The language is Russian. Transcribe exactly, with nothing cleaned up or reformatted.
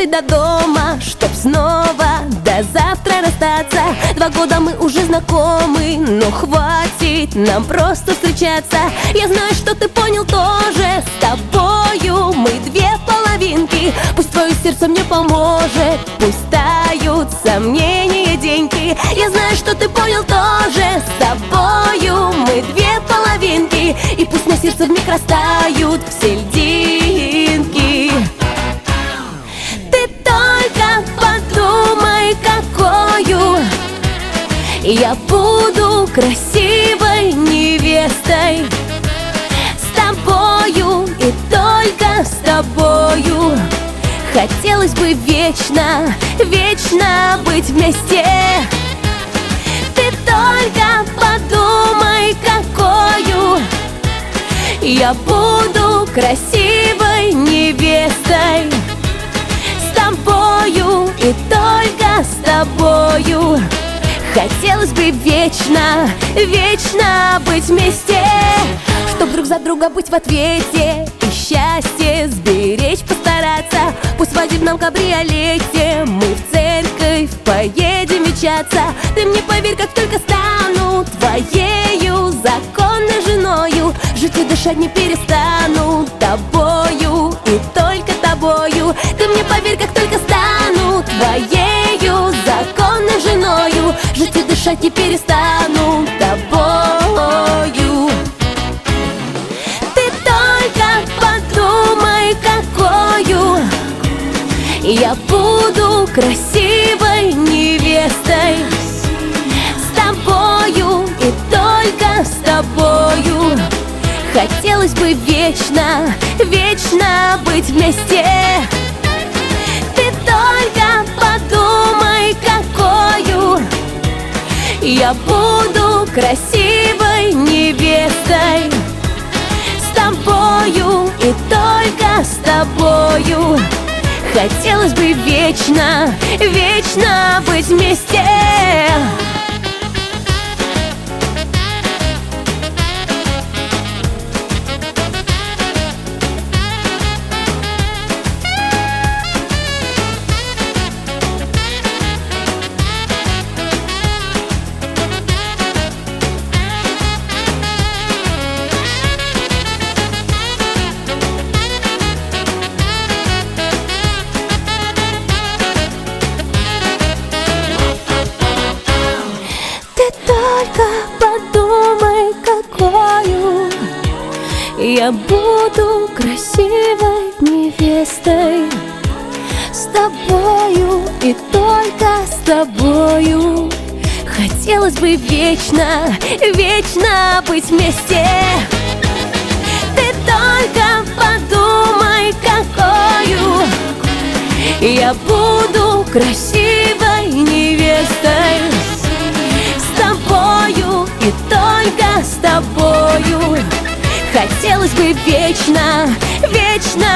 доехать до дома, чтоб снова до завтра расстаться. Два года мы уже знакомы, но хватит нам просто встречаться. Я знаю, что ты понял тоже, с тобою мы две половинки. Пусть твое сердце мне поможет, пусть тают сомнения деньги. Я знаю, что ты понял тоже, с тобою мы две половинки. И пусть на сердце вмиг растают все льдинки. Ты только подумай, какою я буду красивой невестой. С тобою и только с тобою хотелось бы вечно, вечно быть вместе. Ты только подумай, какою я буду красивой невестой. С тобою и только с тобою хотелось бы вечно, вечно быть вместе. Чтоб друг за друга быть в ответе и счастье сберечь постараться. Пусть в свадебном кабриолете мы в церковь поедем венчаться. Ты мне поверь, как только стану твоею законной женою, жить и дышать не перестану тобою и только тобою. Ты мне поверь, как только стану твоею законной женою, жить и дышать не перестану тобою. Ты только подумай, какою я буду красивой невестой. С тобою и только с тобою хотелось бы вечно, вечно быть вместе. Ты только подумай, какою я буду красивой невестой. С тобою и только с тобою хотелось бы вечно, вечно быть вместе. Только подумай, какою я буду красивой невестой. С тобою и только с тобою хотелось бы вечно, вечно быть вместе. Ты только подумай, какою я буду красивой невестой. С тобою и только с тобою хотелось бы вечно, вечно